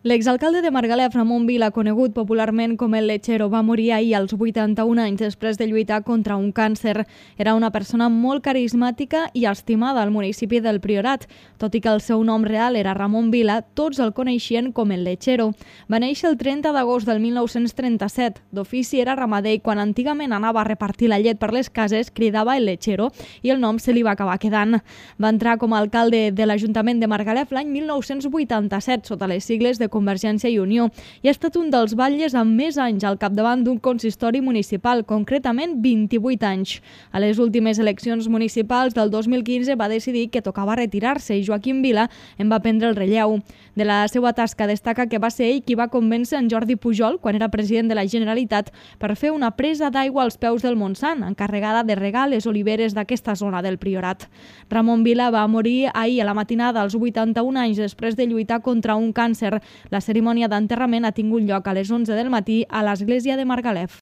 L'exalcalde de Margalef, Ramon Vila, conegut popularment com el Lechero, va morir ahir als 81 anys després de lluitar contra un càncer. Era una persona molt carismàtica i estimada al municipi del Priorat. Tot i que el seu nom real era Ramon Vila, tots el coneixien com el Lechero. Va néixer el 30 d'agost del 1937. D'ofici era ramader i quan antigament anava a repartir la llet per les cases cridava el Lechero i el nom se li va acabar quedant. Va entrar com a alcalde de l'Ajuntament de Margalef l'any 1987 sota les sigles de Convergència i Unió i ha estat un dels batlles amb més anys al capdavant d'un consistori municipal, concretament 28 anys. A les últimes eleccions municipals del 2015 va decidir que tocava retirar-se i Joaquim Vila en va prendre el relleu. De la seva tasca destaca que va ser ell qui va convèncer en Jordi Pujol, quan era president de la Generalitat, per fer una presa d'aigua als peus del Montsant, encarregada de regar les oliveres d'aquesta zona del Priorat. Ramon Vila va morir ahir a la matinada als 81 anys després de lluitar contra un càncer. La cerimònia d'enterrament ha tingut lloc a les 11 del matí a l'església de Margalef.